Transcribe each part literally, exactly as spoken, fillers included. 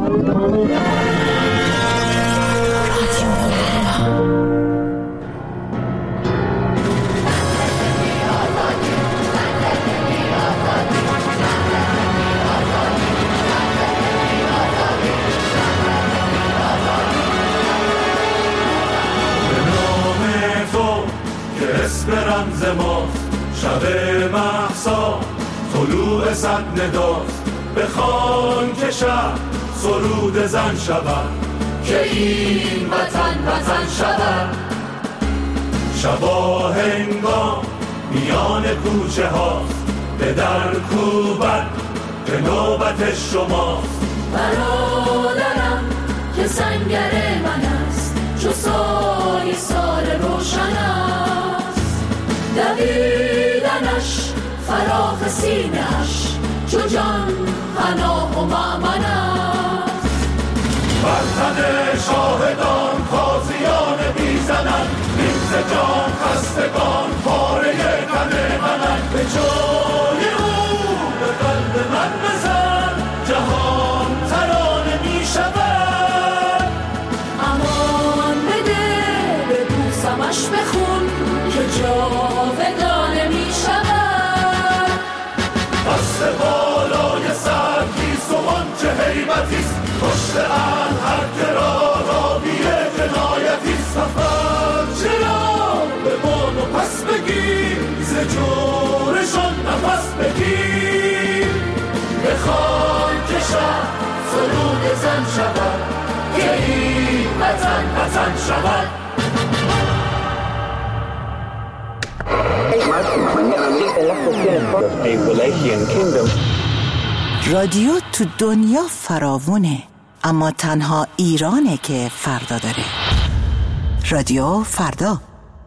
رمز ماست شب مهسا طلوع صد نداست بخوان که شب سرود زن شود که این وطن وطن شود شبا هنگام میان کوچه هاست به در کوبت به نوبت شماست برادرم که سنگر من است چو سای سال روشن است دویدنش فراخ سینه‌اش چو جان پناه و مأمن است بر تن شاهدان تازیان میزنند نیز جان خستگان پاره تن منند به جای او به قلب من بزن جهان ترانه میشود امان بده ببوسمش بخون که جاودانه میشود دست بالای سر کیست و آنچه هیبتیست پشت ان هر که را راویه جنایتیست سفر چرا به بان و پس بگیر ز جورشان نفس بگیر بخوان که شب سرود زن شود که این وطن وطن شود رادیو تو دنیا فراوونه اما تنها ایرانه که فردا داره. رادیو فردا.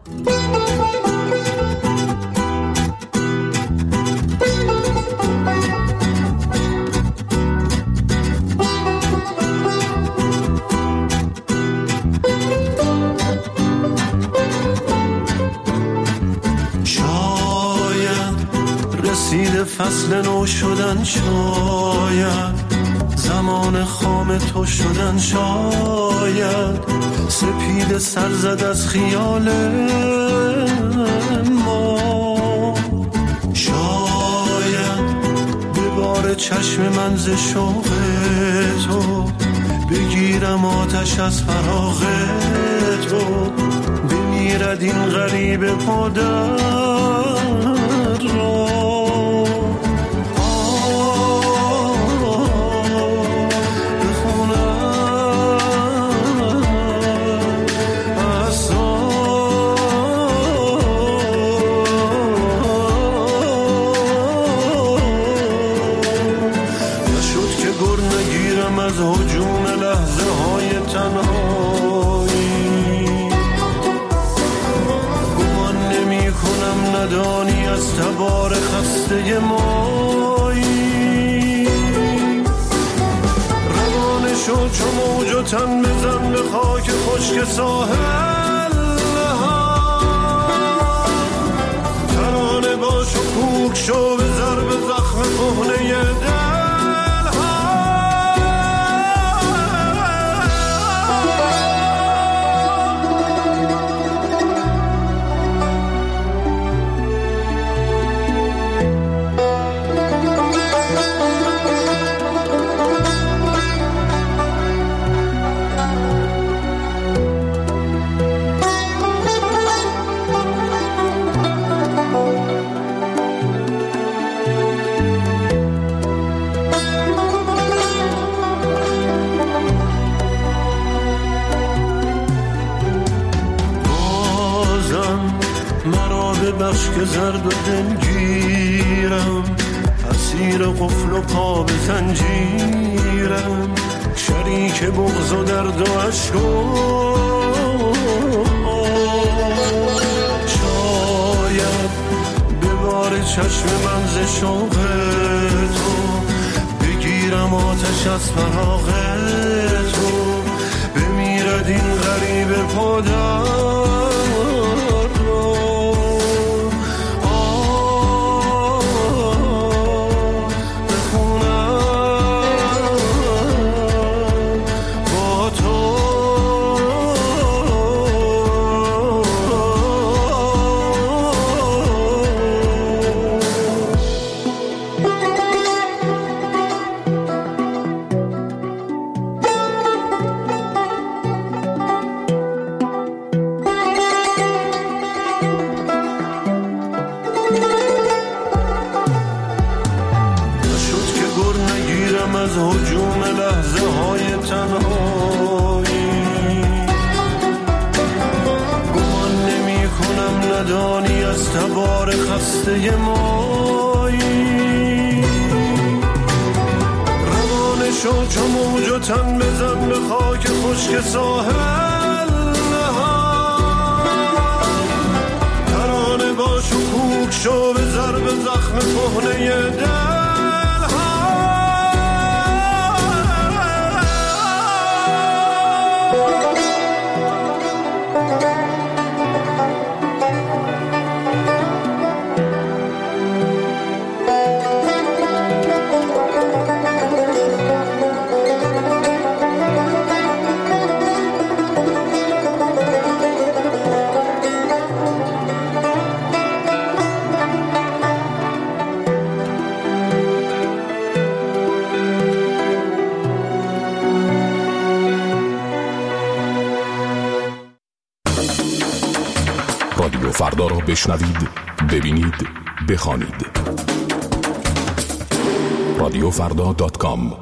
رسید فصل نو شدن شاید زمان خام تو شدن شاید سپید سر زد از خیال ما شاید به بار چشم من ز شوق تو بگیرم آتش از فراق تو بمیرد این غریب پادر را ندانی از تبار خسته مایی روانه شو چو موج و تن بزن به خاک خشک ساحل ترانه باش و کوک شو به ضرب زخم کهنه دل بخش که زرد و دلگیرم اسیر قفل و پا به زنجیرم شریک بغض و درد و عشق و شاید به بار چشم من ز شوق تو بگیرم آتش از فراق تو بمیرد این غریب پادر لحظه های تنهایی. گمان نمی کنم ندانی از تبار خسته مایی. روانه شو چو موج و تن بزن به خاک خشک ساحل نهان. ترانه باش و کوک شو به ضرب زخم کهنه دل. رادیو فردا را بشنوید، ببینید، بخوانید. رادیو فردا دات کام.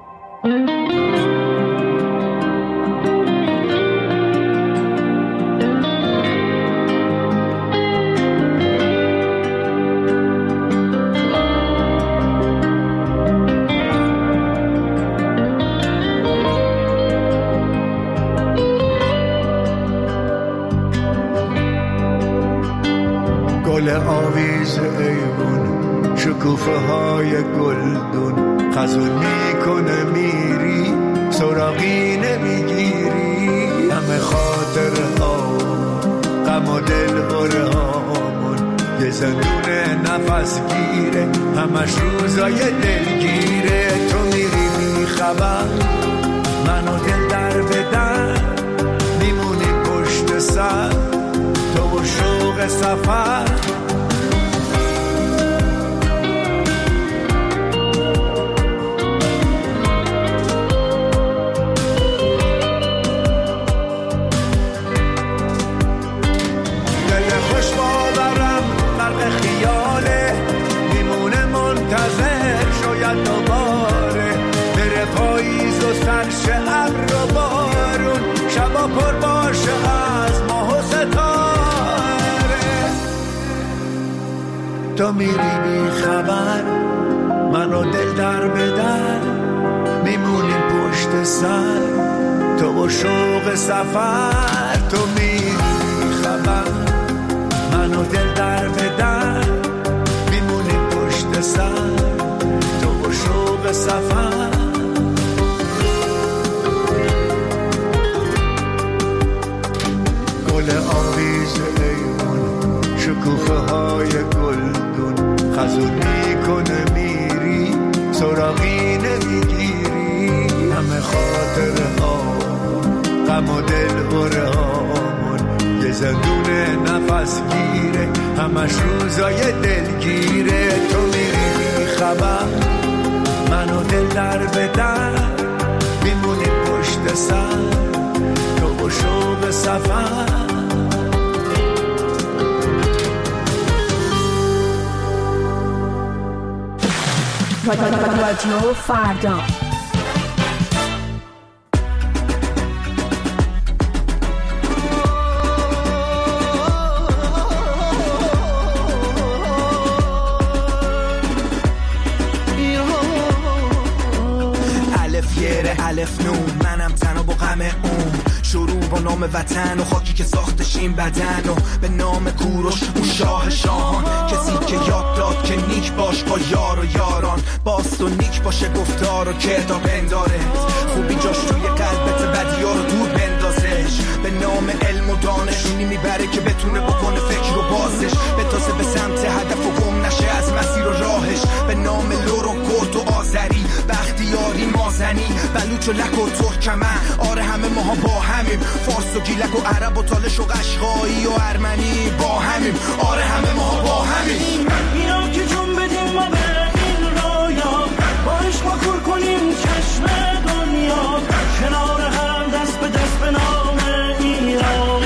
گل آویز ایوون، شکوفه های گلدون، خزون میکنه میری سراغی نمیگیری. همه خاطر ها غم و دل بره هامون، یه زندون نفس گیره همش روزای دلگیره. تو میری میخبر منو دل در بدن، میمونی پشت سر تو و شوق سفر. دل خوش باورم غرق خیاله، میمونه منتظر شاید دوباره بره پاییز و سرش ابر و بارون، شبا پر باشه از ماه و ستاره. تو میری بی خبر منو دل در بدر، میمونیم پشت سر تو و شوق سفر. تو میری بی خبر منو دل در بدر، میمونیم پشت سر تو و شوق سفر. گل آویز ایوون، شکوفه های گلدون، خزون میکنه میری سراغی نمیگیری. همه خاطر ها غم و دل بره هامون، یه زندون نفس گیره همش روزای دلگیره. تو میری بی خبر منو دل در بدر، میمونی پشت سر تو و شوق سفر. رادیو فردا. الف یره الف نون، منم تنها با غم اون. شروع با نام وطن و خاکی که ساختشیم بدن، و به نام کوروش اون شاه شاهان، کسی که یاد داد که نیک باش با یار و یاران. باست و نیک باشه گفتار و کردار بنداره، خوبی جاش توی قلبت بدیا رو دور بندازش. به نام علم و دانشونی میبره که بتونه بکنه فکر و بازش، بتازه به سمت هدف و گم نشه از مسیر و راهش. به نام لور و کرد و آذری، بختیاری مازنی، بلوچ و لک و ترکمن، آره همه ماها با همیم. فارس و گیلک و عرب و تالش و قشقایی و ارمنی با همیم، آره همه ماها با همیم. اینا که جون بدیم ما به این رایا، با عشق ما کور کنیم چشم دنیا، کنار هم دست به دست به نام ایران.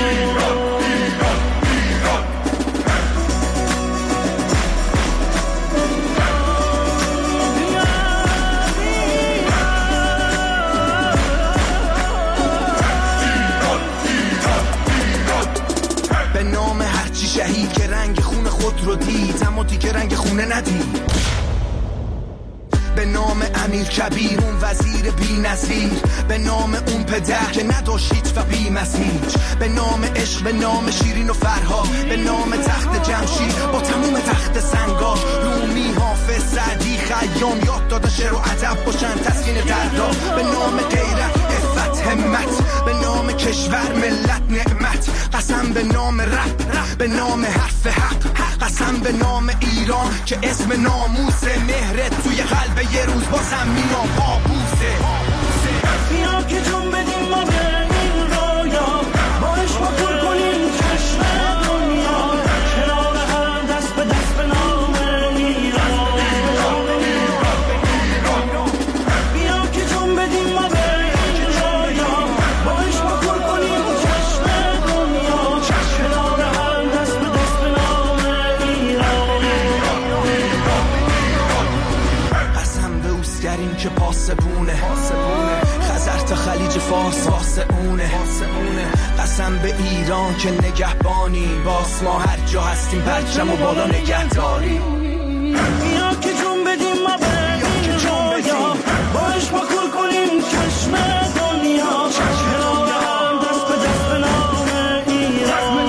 رنگ خونه ندید. به نام امیر کبیر اون وزیر بی نظیر، به نام اون پدر که نداشت هیچ و بی مسیر، به نام عشق، به نام شیرین و فرها، به نام تخت جمشید با تموم تخت سنگا، رومی، حافظ، سعدی، خیام یاد دادن شعر و ادب باشن تسکین دردا. به نام غیرت، عفت، همت، به نام کشور، ملت، نعمت. قسم به نام رب، به نام حرف حق، قسم به نام ایران که اسم ناموس، مهرت توی قلب یه روز بازم میام پابوسه. بیا که جون بدیم ما به این رویا، باش ما پر کنیم چشم دنیا، کنار هم دست به دست به نام ایران. بیا که جون بدیم ما به این رویا، باش ما پر کنیم چشم دنیا، کنار هم دست به دست به نام ایران. قسم به اوسگرین که پاسبونه، خزر تا خلیج فارس واسه اونه. قسم به ایران که نگهبانی، باس ما هر جا هستیم پرچم و بالا نگهداری. بیا که جون بدیم ما به این رویا، باش ما کل کنیم چشم دنیا، کنار هم دست به دست به نام ایران.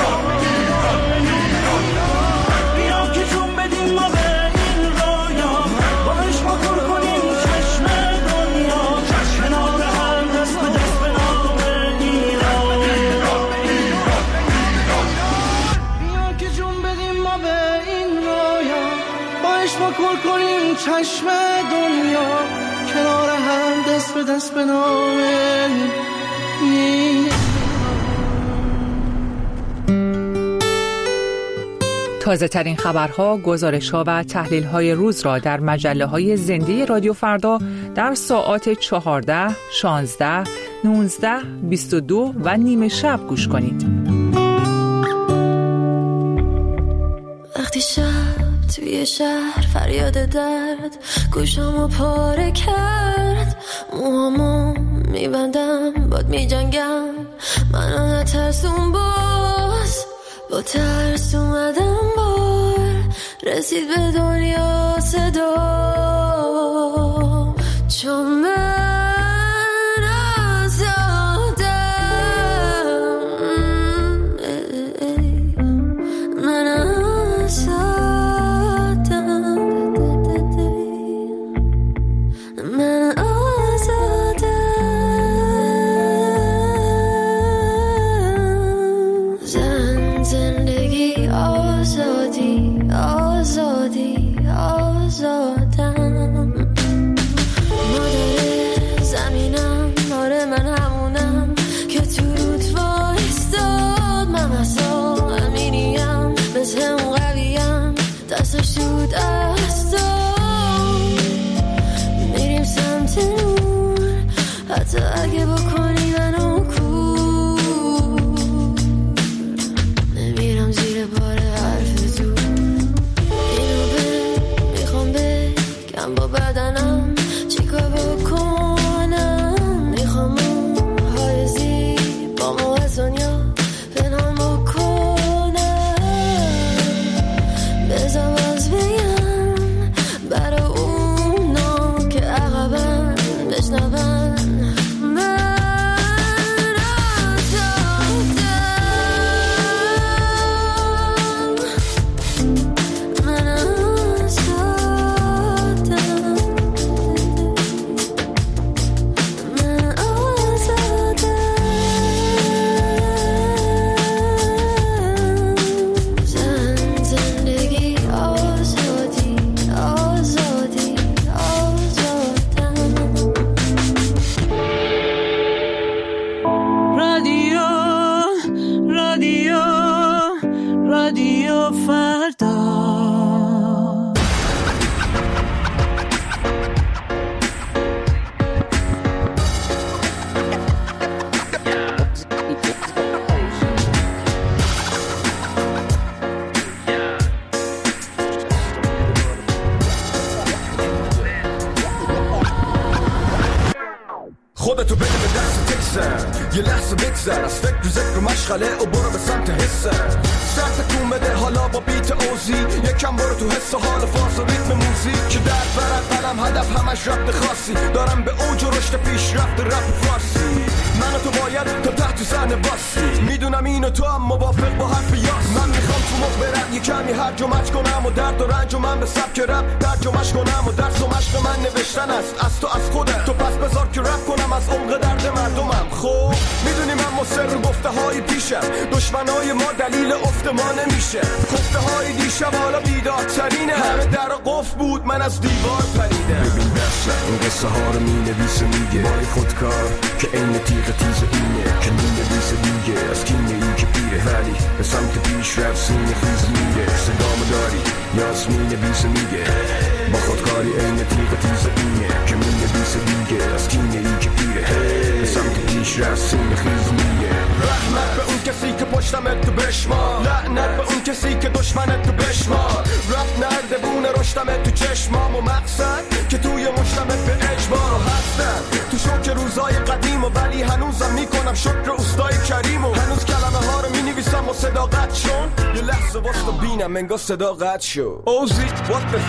بیا که جون بدیم ما به این رویا، باش ما کل کنیم چشم دنیا، کنار هم دست به دست به نام ایران. بیا که جون بدیم ما به این رویا، باش ما کل کنیم چشم دنیا، کنار هم دست به دست به نام ایران. تازه ترین خبرها، گزارش‌ها و تحلیل‌های روز را در مجله‌های زنده رادیو فردا در ساعات چهارده، شانزده، نوزده، بیست و دو و نیمه شب گوش کنید. وقتی شب توی شهر فریاد درد گوشامو پاره کرد، موهامو میبندم باد میجنگم، منو نترسون باز، با ترس اومدم بار، رسید به دنیا صدا، چون من آزادم، من آزادم، من آزادم. زن زندگی آزادی آزادی آزادم، مادر زمینم، آره من همونم که تو رود وایستاد، من اصلا امینیم، مثل اون قویم، دستش تو دستم، میریم سمت نور، حتی اگه بکنی منو کور، نمیرم زیر بار حرف تو، اینو به میخوام بگم با بدنم چیکار بکنم، میخوام اون خودتو بده به دست تکسن، یه لحظه بگذر از فکر و ذکر و مشغله و برو به سمت حسن. سر تکون بده حالا با بیت اوزی، یکم برو تو حس و حال فاز و ریتم موزیک که در برد قلم هدف همش ربط خاصی دارم به اوج و رشد پیش رفت رپ فارسی. من و تو باید تا تحت صحنه باسی، میدونم اینو تو هم موافق با حرف یاس. من میخوام تو موقع برم یه کمی هرج و مرج کنم و درد و رنج و من به سبک رپ ترجمه‌اش کنم و درس و مشق من نوشتن است از تو از خودت. تو پس بذار که رپ کنم از عمق درد مردمم. خب میدونی من مصر گفته های پیشم، دشمنای ما دلیل افت ما نمیشه. خفته های دیشب حالا بیدارترینه، همه در قفل بود من از دیوار پریدم. ببین دستم این قصه ها رو مینویسه میگه بای خودکار که این تیغ تیز اینه که مینویسه دیگه از کینه ای که پیره ولی به سمت پیش رفت سینه خیز میره. صدامو داری یاس مینویسه میگه با خودکاری این تیغ تیز اینه که مینویسه دیگه از کینه ای که پیره به سمت پیش رفت سینه خیز میره. رحمت به اون کسی که پشتمت تو بشمار، لعنت به اون کسی که دشمنت تو بشمار. رفت نردبون رشتمت تو چشمام و مقصد که توی مشتمت به اجبار هستم. تو شوک روزای قدیم و ولی هنوزم میکنم شکر اوستای کریم و هنوز کلمه ها رو مینویسم و صداقت شون. یه لحظه واسه بینم انگار صداقت شو. اوزی what the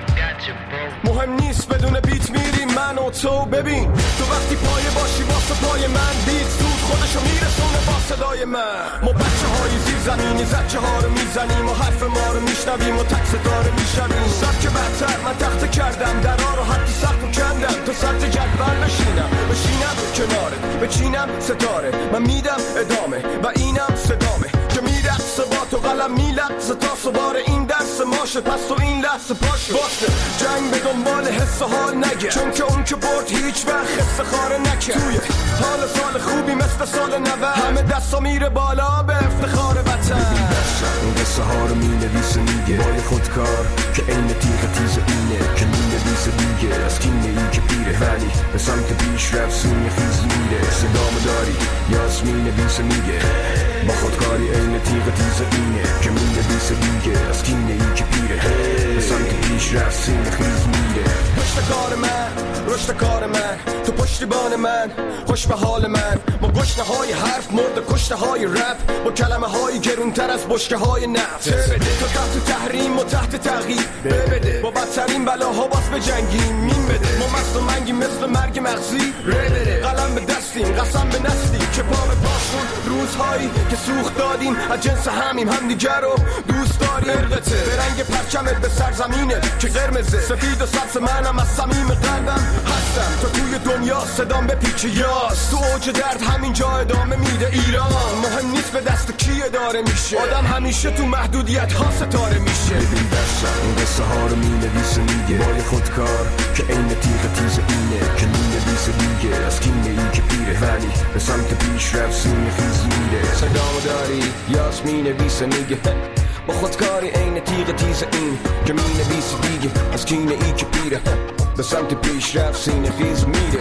مهم نیست بدون بیت میریم من و تو. ببین تو وقتی پایه باشی واسه پای من بیت زود خودشو میرسونه با صدای من. ما بچه های زیر زمینی زچه ها رو میزنیم و حرف ما رو میشنویم و تک ستاره میشنویم. سب که بدتر من تخته کردم درها رو حتی سخت و کندم تا سطح جدول بشینم بشینم کنارت بچینم ستاره. من میدم ادامه و اینم صدامه که میرقصه با تو قلم میلقصه تا سوار این درس ماشه. پس تو این لحظه پاشه واسه جنگ به دنبال حس حال نگه، چون که اون که برد هیچ وقت حس خاره نکه. توی حال سال خوبی مثل سال نوه همه دستا میره بالا به افتخار وطن. این قصه ها رو مینویسه میگه بای خودکار که این تیغ تیز اینه که مینویسه دیگه از کینه ای که پیره ولی به سمت پیش رفت سینه خیز میره. صدامو داری یاس مینویسه میگه با خودکاری این تیغ تیز اینه که مینویسه دیگه از کینه ای که پیره به سمت پیش رفت سینه خیز میره. پشت کار من رشد کار من تو پشتیبان من خوش به حال من. با گشنه های حرف مرد کشته های رپ با کلمه های گرونتر از بشکه های نفت. تو تحت تحریم و تحت تغییر ببده با بدترین بلاها باز به جنگیم مین بده. ما مست و منگی مثل مرگ مغزی بده. قلم به دستیم قسم به نستی که پا به پاشون روزهایی که سوخت دادیم از جنس همیم همدیگر رو دوست داریم. ارقته به رنگ پرچمت به سرزمینت که قرمزه سفید و سبز منم از صمیم قلبم هستم. تو توی دنیا صدام به پیچ یاس تو اوج درد همینجا ادامه میده. ایران مهم نیست به دست کی اداره میشه، آدم همیشه تو محدودیت ها ستاره میشه. ببین دستم این قصه ها رو مینویسه میگه بای خودکار که این تیغ تیز اینه که مینویسه دیگه از کینه ای که پیره ولی به سمت پیش رفت سینه خیز میره. صدامو داری یاس مینویسه میگه با خودکاری این تیغ تیز این که مینویسه دیگه از کینه ای که پیره به سمت پیش رفت سینه خیز میره.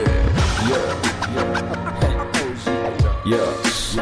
یاس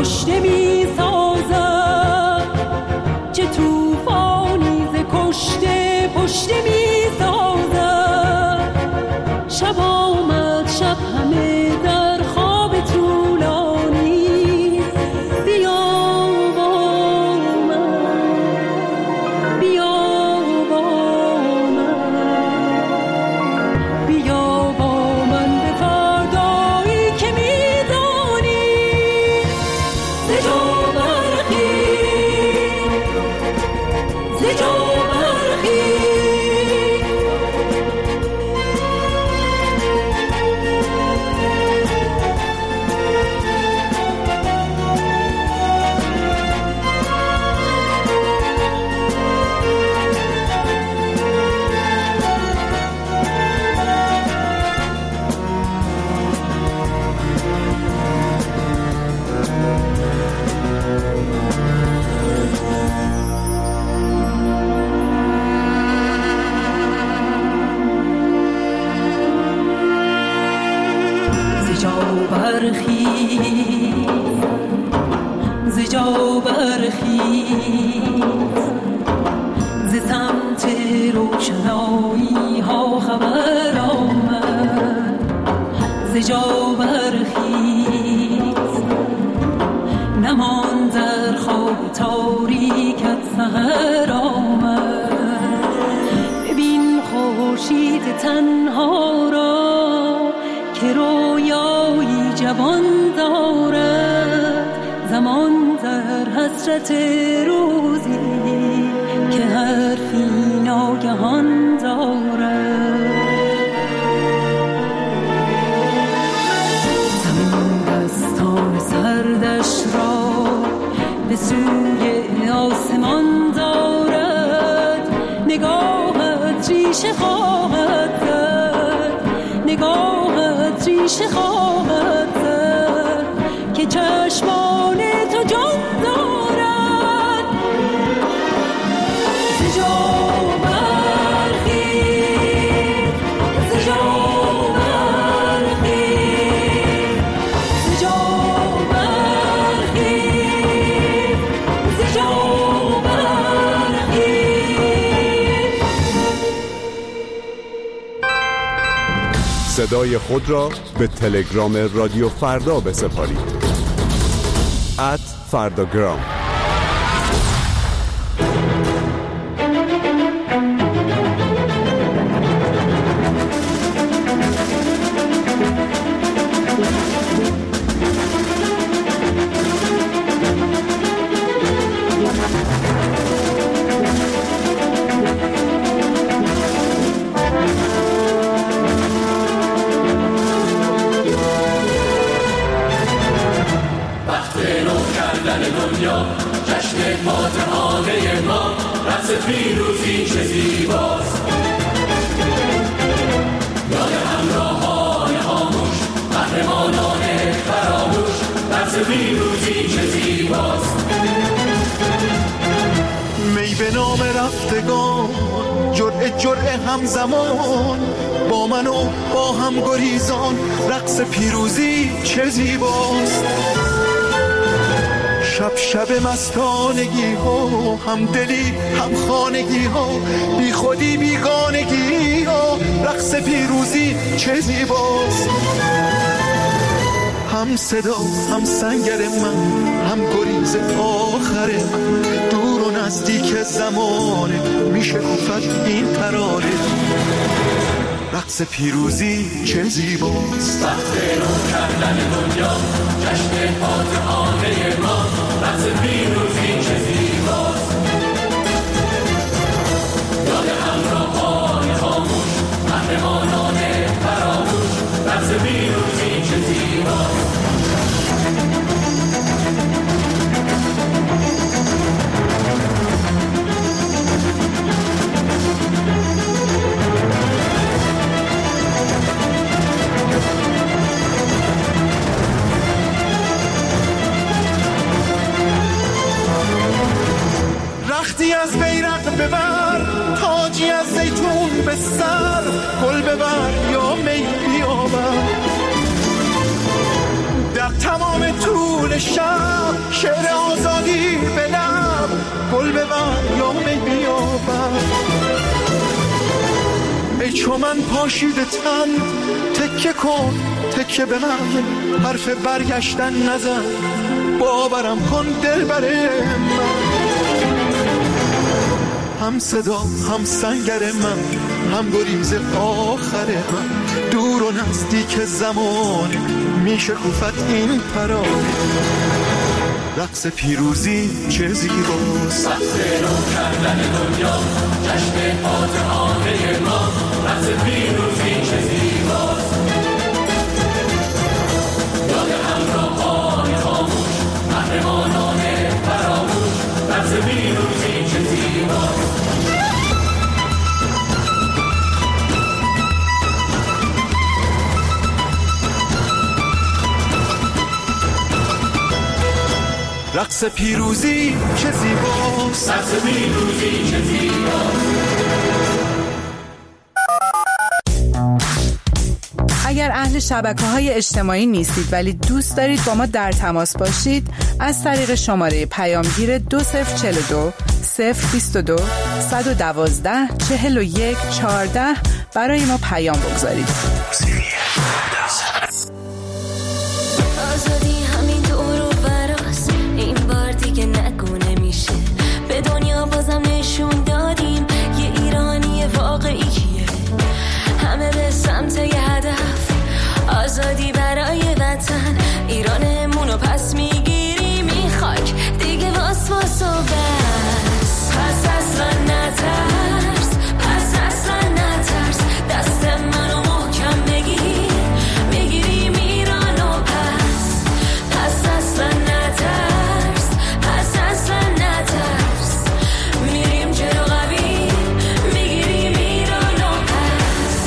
کشته می سازد، چه توفانی ز کشته پشته می سازد. شب آمد شب همه در خواب طولانی، بیا با من، بیا با من، بیا با من به فردایی که میدانی ز جا برخیز، ز جا برخیز. ز جا برخیز، ز سمت روشنایی ها خبر آمد. ز جا برخیز، نمان در خواب تاریکت سحر آمد. ببین خورشید تنها را که رویایی جوان دارد، زمان در حسرت روزی که حرفی ناگهان دارد. زمین دستان سردش را به سوی آسمان دارد، نگاهت ریشه خواهد زد، نگاهت ریشه خواهد زد که چشمان تو جان دارد. ز جا برخیز، ز جا برخیز، ز جا برخیز، ز جا برخیز. صدای خود را به تلگرام رادیو فردا بسپارید. ات فرداگرام. پیروزی چه زیباست، یاد همراهان خاموش، قهرمانان فراموش. رقص پیروزی چه زیباست. می به نام رفتگان، جرعه جرعه همزمان، با من و با هم گریزان. رقص پیروزی چه زیباست. شب شب مستانگی ها، هم دلی هم خانگی ها، بی خودی بیگانگی ها. رقص پیروزی چه زیباست. هم صدا هم سنگر من، هم گریز آخر من. دور و نزدیک زمانه میشه گفت این ترانه. رقص پیروزی چه زیباست. وقت رو کردن دنیا، جشن فاتحانه ما. رقص پیروزی چه زیباست. یاد همراهان خاموش، قهرمانان فراموش. رقص پیروزی چه زیباست. رختی از بیرق ببر، تاجی از زیتون به سر. گل ببر یا می بیاور، در تمام طول شب شعر آزادی به لب گل ببر یا می بیابم. ای چو من پاشیده تن تکه کن تکه به من، حرف برگشتن نزن باورم کن دل بره من. هم صدا هم سنگر من، هم گریز آخر من، دور و نزدیک زمان میشه کوفت این پران. رقص پیروزی چه زیباست، رقص رو کردن دنیا، جشن فاتحانه ما. رقص پیروزی چه زیباست، یاد همراهان خاموش، قهرمانان فراموش. رقص پیروزی چه زیباست. رقص پیروزی چه زیباست، رقص پیروزی چه زیباست. اگر اهل شبکه‌های اجتماعی نیستید ولی دوست دارید با ما در تماس باشید، از طریق شماره پیامگیر دو صفر چهل و دو صفر بیست و دو صد و دوازده چهل و یک چهارده برای ما پیام بگذارید. آزادی همین دور و براست، این بار دیگه نگونه میشه. به دنیا بازم نشون دادیم یه ایرانی واقعی کیه. همه به سمت یه هدف، آزادی برای وطن. ایرانمونو پس میگیریم این خاک دیگه واس واس و بس. پس اصلا نترس، پس اصلا نترس، دست منو محکم بگیر، میگیریم ایرانو پس. پس اصلا نترس، پس اصلا نترس، میریم جلو قوی، میگیریم ایرانو پس.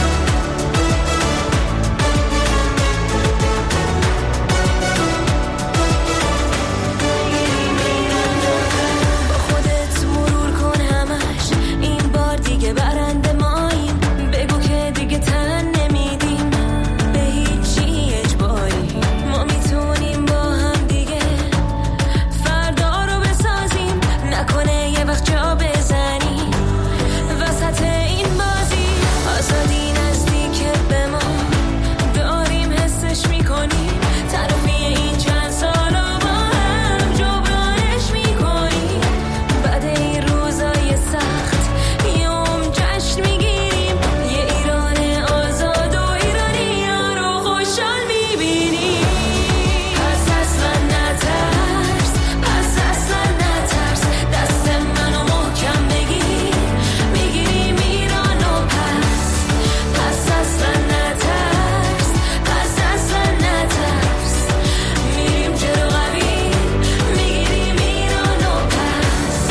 با خودت مرور کن همش، این بار دیگه برنده ماییم. بگو که دیگه تن نمیدیم به هیچی اجباری. ما میتونیم با هم دیگه فردا رو بسازیم، نکنه یه وقت جا بزنی وسط این بازی. آزادی نزدیکه به ما، داریم حسش میکنیم، طرفی این چند سالا با هم جبرانش میکنیم. بعد این روزای سخت یوم جشن میگیریم، یه ایران آزاد و ایرانی‌ها رو خوشحال میبینیم. پس اصلا نترس، پس اصلا نترس، دست منو محکم بگیر، میگیریم ایرانو پس. پس اصلا نترس، پس اصلا نترس، میریم جلو قوی، میگیریم ایرانو پس.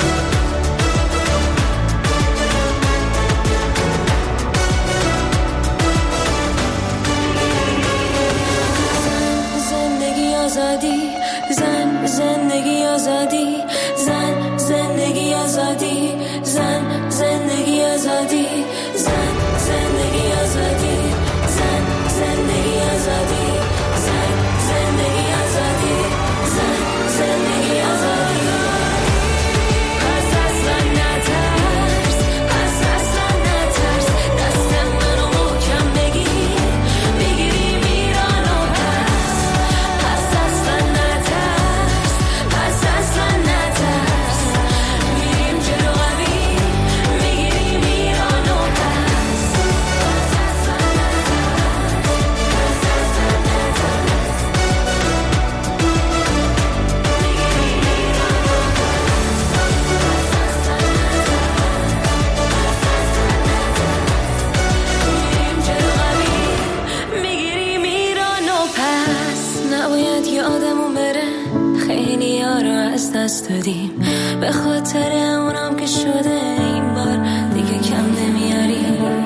زندگی آزادی، زن زندگی آزادی، زن زندگی آزادی، زن زندگی آزادی، زن زندگی آزادی، زن زندگی آزادی، زن زندگی آزادی، زن زندگی آزادی. پس اصلا نترس، پس اصلا نترس، دست منو محکم بگیر، میگیریم ایرانو پس. پس اصلا نترس، پس اصلا نترس، میریم جلو قوی، میگیریم ایرانو پس. پس اصلا نترس، پس اصلا نترس، میگیریم ایرانو میریم جلو قوی، میگیریم ایرانو پس. نباید یادمون بره خیلی ها رو از دست دادیم، به خاطر اونام که شده این بار دیگه کم نمیاریم.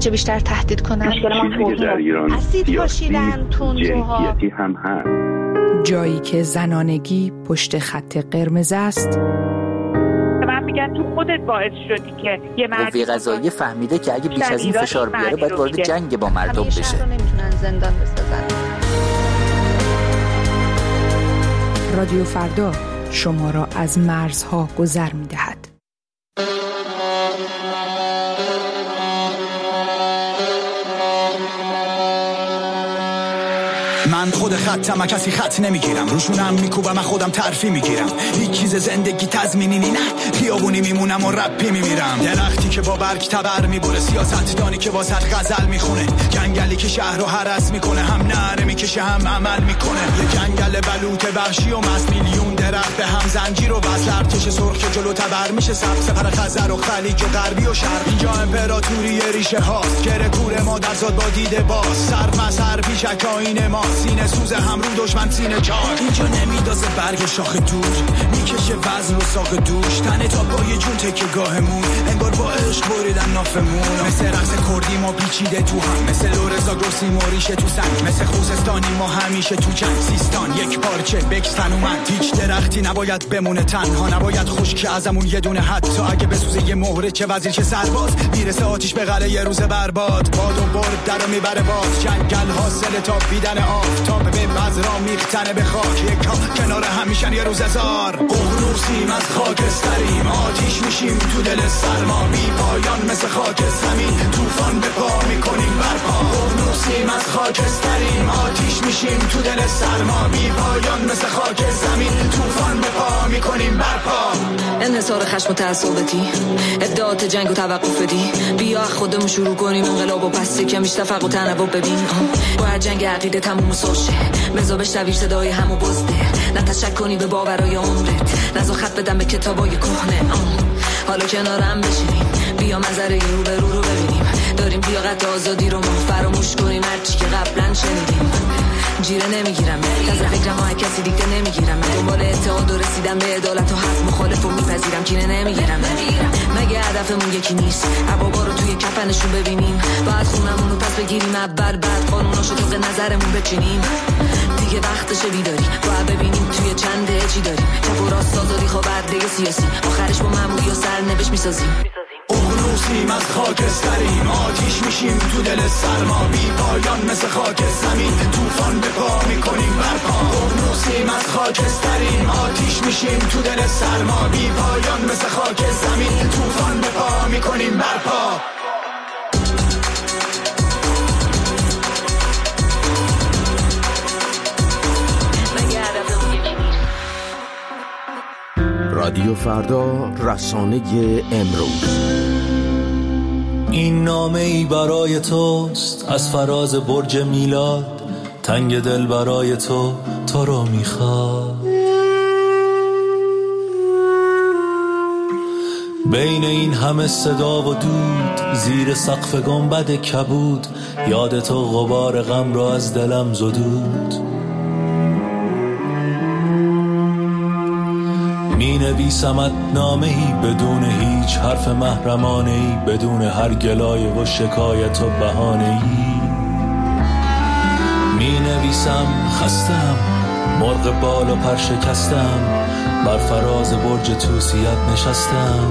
چه بیشتر تهدید کنن. مشکل ما توضیح اسید پاشیدن، تندروها، هم هست. جایی که زنانگی پشت خط قرمز است. من میگن تو خودت باعث شدی که یه مرد قوه قضاییه فهمیده که اگه بیش از این فشار بیاره باید وارد جنگ با مردم بشه. همیشه رو نمیتونن زندان بسازن. رادیو فردا شما را از مرزها گذر می‌دهد. من خود خطم کسی خط نمیگیرم، روشونم میکوبم خودم ترفی میگیرم، هیچ چیز زندگی تضمینی نه، خیابونی میمونم و رپی میمیرم، درختی که با برگ تبر میبره، سیاستدانی که واسط غزل میخونه، جنگلی که شهر رو هرس میکنه، هم نره میکشه هم عمل میکنه، یه جنگل بلوط وحشی و مست، میلیون درخت به هم زنجیر و بس، ارتش سرخ که جلو تبر میشه، سب سپر خزر و خلیج و غربی و شرق، اینجا امپراتوری ریشه هاست، گره کوره مادر زاد با دیده باز، سر مسر پیشک آینه ما، سینه سوز هم رو دشمن سینه چار، اینجا نمیدازه برگ شاخ دور، میکشه وزن و ساق دوش، تنه تا پای جون تکه گاهمون، انگار با عشق بریدن نافمون، مثل رقص کردی ما پیچیده تو هم، مثل لورزا گرسی موریشه تو سنگ، مثل خوزستانی ما همیشه تو جنگ، سیستان یک پارچه بکسن اومد، هیچ درختی نباید بمونه تنها، نباید خشک ازمون یه دونه، حتی اگه بسوزه یه مهره، چه وزیر چه سرباز، میرسه آتیش به قلعه یه روز برباد، باد و برد درو میبره باز، جنگل حاصل تا بیدن آفتاب به بذرا میختنه به خاک، یک ها کنار همیشن یه روز هزار، اغنوسیم از خاکستریم، آتیش میشیم تو دل سرما، بی پایان مثل خاک زمین، طوفان به پا میکنیم برپا، اغنوسیم از خاکستریم، آتیش میشیم تو دل سرما، بی پایان مثل خاک زمین، طوفان به پا میکنیم برپا. انحصار خشم و تعصباتی، ادعات جنگ و توقف بدی، بیا خودمون شروع کنیم انقلاب و پس که میشه تفرق و تنوع ببین، با هر جنگ عقیده تموم سوشه، بزا بشنوی صدای همو بزده، نه تشک کنی به باورای عمرت، نزا خط بدم به کتابای کهنه، حالا کنارم بشینیم، بیا منظره رو به رو رو ببینیم، داریم لیاقت آزادی رو ما فراموش کنیم، هرچی که قبلا شنیدیم، جیره نمیگیرم تازه فکرم ها کسی دیگه نمیگیرم، دنبال اتحاد و رسیدم به عدالت و حق مخالف و میپذیرم، کینه نمیگیرم مگه هدفمون یکی نیست، عبابا رو توی کفنشون ببینیم، بعد خونمون رو پس بگیریم اول، بعد قانوناشو طبق نظرمون بچینیم، دیگه وقتشه بیداری باید ببینیم توی چنده چی داریم، چپ و راست آزادی خواه برده سیاسی، آخرش با معمولی و سرنوشت میسازیم، اغنوسیم از خاکستریم، آتیش میشیم تو دل سرما، بی پایان مثل خاک زمین، طوفان به پا میکنیم برپا، اغنوسیم از خاکستریم، آتیش میشیم تو دل سرما، بی پایان مثل خاک زمین، طوفان به پا میکنیم برپا. رادیو فردا، رسانه امروز. این نامه ای برای توست از فراز برج میلاد، تنگ دل برای تو تو رو میخواد، بین این همه صدا و دود، زیر سقف گنبد کبود، یاد تو غبار غم را از دلم زدود، می نویسمت نامه‌ای بدون هیچ حرف محرمانه‌ای، بدون هر گلایه و شکایت و بهانه‌ای، می نویسم خستم، مرغ بال و پر شکستم، بر فراز برج توسیت نشستم،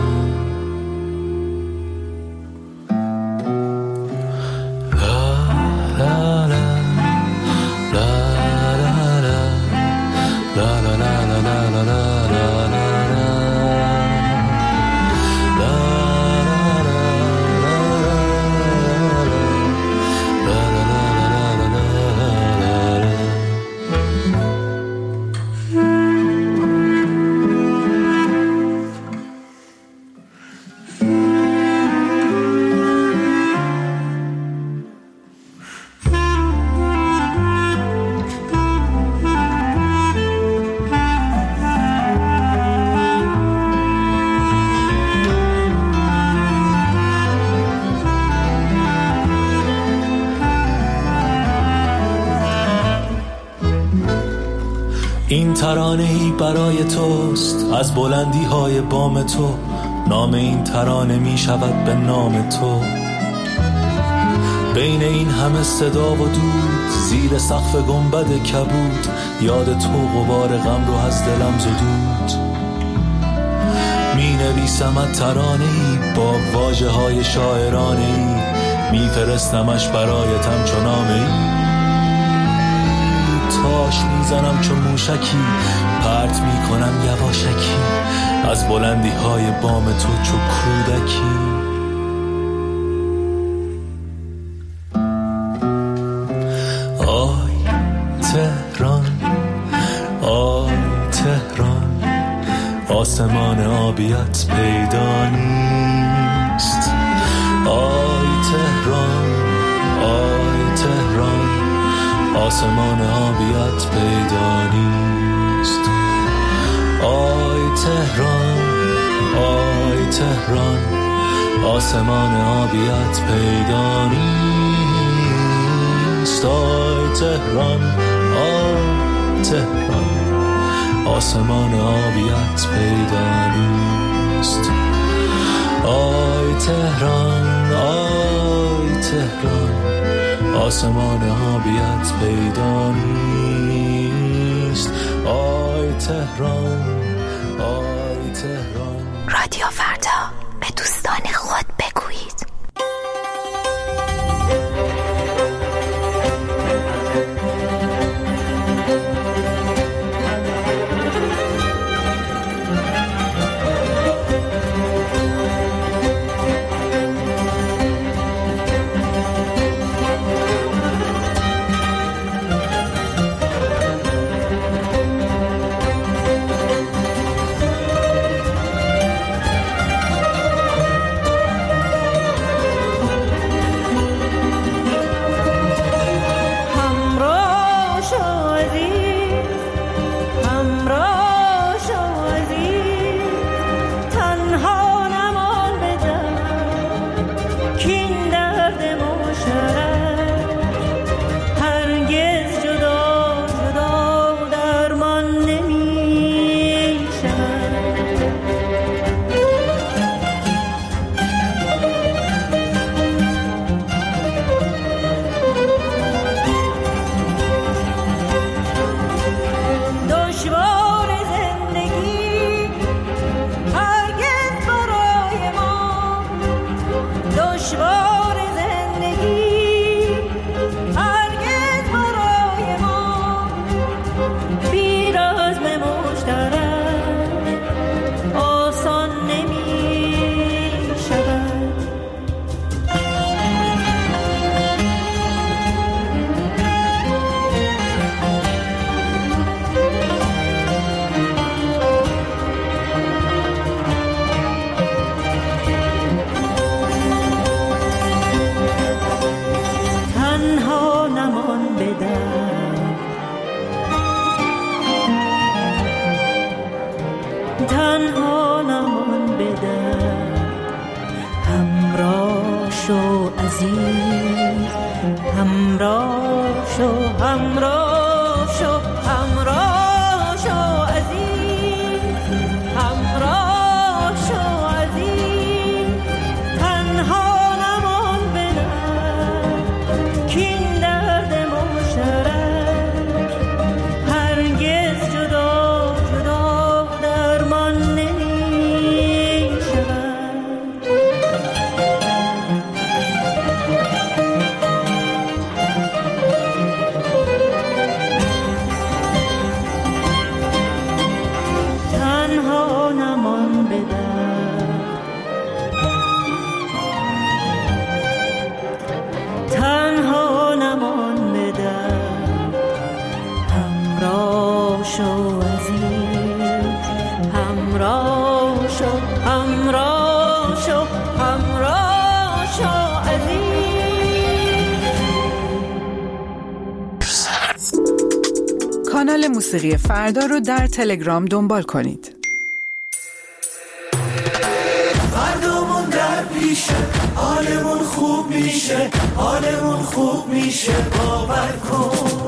این ترانه‌ای برای توست از بلندی های بام تو، نام این ترانه می شود به نام تو، بین این همه صدا و دود زیر سقف گنبد کبود یاد تو غبار غم رو از دلم زدود. می نویسمت ترانه‌ای با واژه های شاعرانه‌ای، می فرستمش برایتم چو نامه‌ای. تاش می زنم چو موشکی، پرت می کنم یواشکی از بلندی های بام تو چو کودکی. آی تهران، آی تهران، آسمان آبیت پیدا نیست. آی تهران، آی تهران، آسمان آبیت پیدا نیست. آی تهران، آی تهران، آسمان آبیت پیدا نیست. آی تهران، آی تهران، آسمان آبیت پیدا نیست. آی تهران، آی تهران، آسمان آبیت پیدا نیست. آی تهران، آی تهران. رادیو فردا، به دوستان خود بگویید. کانال موسیقی فردا رو در تلگرام دنبال کنید. فردامون در پیشه، حالمون خوب میشه، حالمون خوب میشه، باور کن.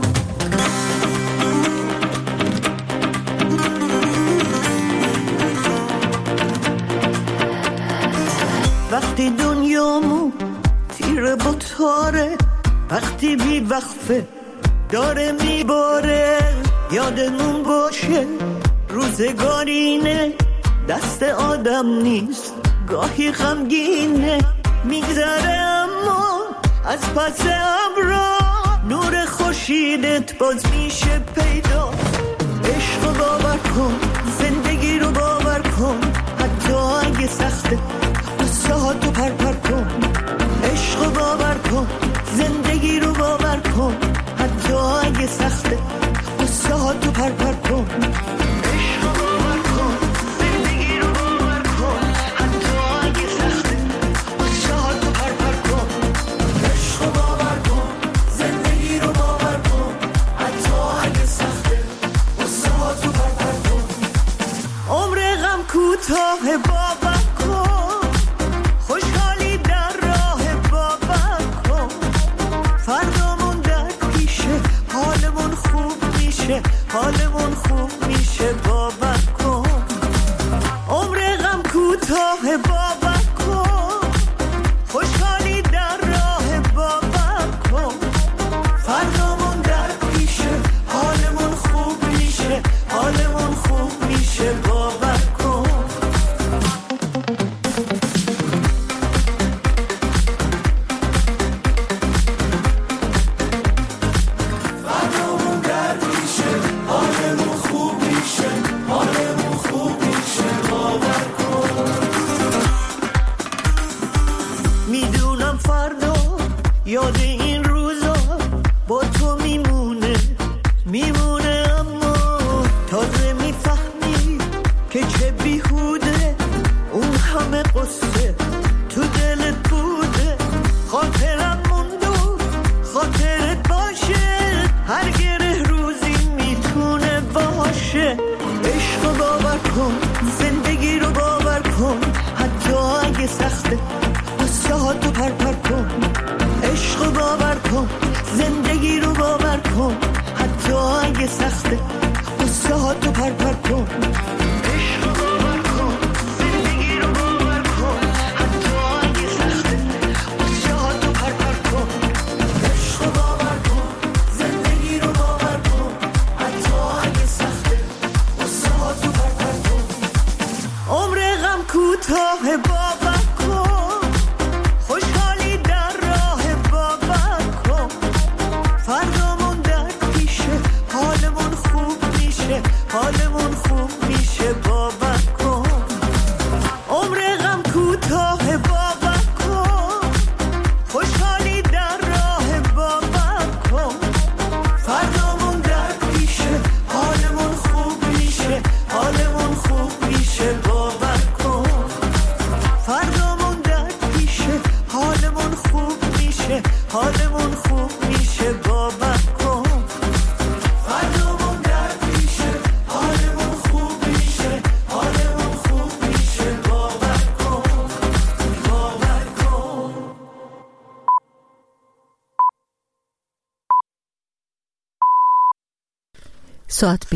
وقتی دنیامون تیر بطری قطاره وقتی بی وقفه داره میباره. یادمون باشه روزگارینه، دست آدم نیست، گاهی غمگینه. میگذره اما از پس ابرا نور خورشیدت باز میشه پیدا. عشق رو باور کن، زندگی رو باور کن، حتی اگه سخته قصه ها تو پر پر کن. عشق رو باور کن، زندگی رو باور کن، حتی اگه سخته قصه ها تو پر پر کن. عشق رو باور کن، زندگی رو باور کن، حتی اگه سخته قصه ها تو پر پر کن. عشق رو باور کن، زندگی رو باور کن، حتی اگه سخته قصه ها تو پر پر کن. عمر غم کوتاه باور کن، خوشحالی در راه باور کن. فردامون در پیشه، حالمون خوب میشه، حالمون خوب میشه باور کن. عمر غم کوتاه باور کن، خوشحالی در راه باور کن. فردامون در پیشه، حالمون خوب میشه، حالمون خوب میشه باور کن. فردامون در پیشه، حالمون خوب میشه، حالمون خوب میشه باور کن. میدونم فردا یاد این روزا با تو میمونه، میمونه اما تازه میفهمی که چه بیهوده اون همه قصه تو دلت بوده. خاطرم موند و خاطرت باشه، هر گره روزی میتونه باشه. عشق رو باور کن، زندگی رو باور کن، حتی اگه سخته قصه ها تو پر پر کن. عشق رو باور کن، زندگی رو باور کن، حتی اگه سخته قصه ها تو پر پر کن. عشق رو باور کن، زندگی رو باور کن، حتی اگه سخته قصه ها تو پر پر کن. عشق رو باور کن، زندگی رو باور کن، حتی اگه سخته قصه ها تو پر پر کن. عمر غم کوتاه باور کن، خوشحالی در راه باور کن. فردامون در پیشه، حالمون خوب میشه، حالمون خوب میشه باور کن. عمر غم کوتاه باور کن، خوشحالی در راه باور کن. فردامون در پیشه، حالمون خوب میشه، حالمون خوب میشه باور کن. فردامون در پیشه، حالمون خوب میشه، حالمون خوب میشه باور کن. فردامون در پیشه، حالمون خوب میشه، حالمون خوب میشه باور کن، باور کن. ساعت